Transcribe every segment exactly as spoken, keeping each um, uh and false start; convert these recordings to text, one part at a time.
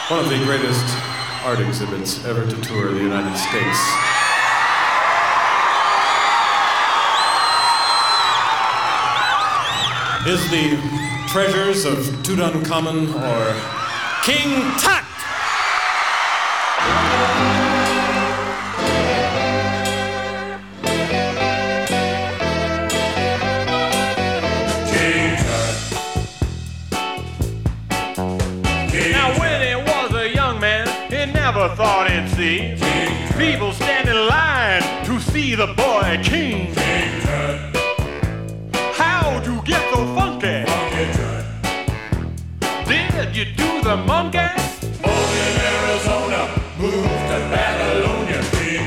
One of the greatest art exhibits ever to tour the United States. Is the Treasures of Tutankhamun or King Tut. Thought he'd see people stand in line to see the boy king. How'd you get so funky? Did you do the monkey? Born in Arizona, moved to Babylonia.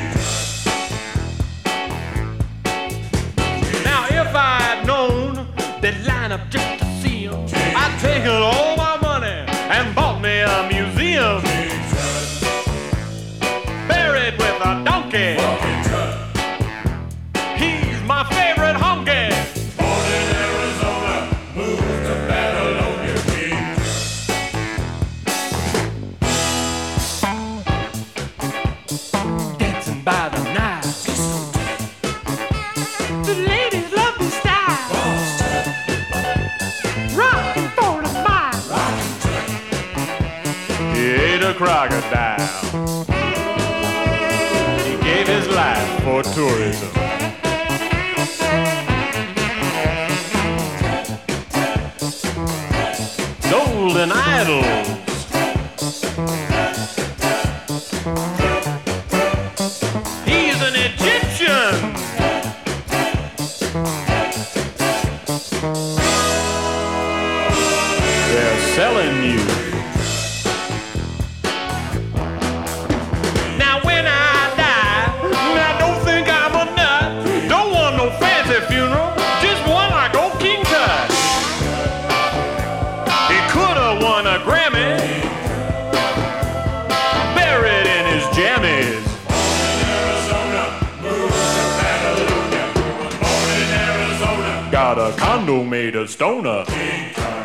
Now if I'd known they'd line up just to see him, I'd taken all my money and bought me a museum. With a donkey, he's my favorite honky. Born in Arizona, moved to Babylonia. Dancing by the night, the ladies love the style. Rockin' for the mile, he ate a crocodile. Gave his life for tourism. Golden idols. He's an Egyptian. They're selling you. Funeral, just one like old King Tut. He could have won a Grammy, buried in his jammies. Born in Arizona, moved to Babylonia. Born in Arizona, got a condo made of stoner. King Tut.